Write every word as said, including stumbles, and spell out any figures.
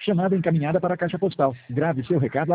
Chamada encaminhada para a caixa postal. Grave seu recado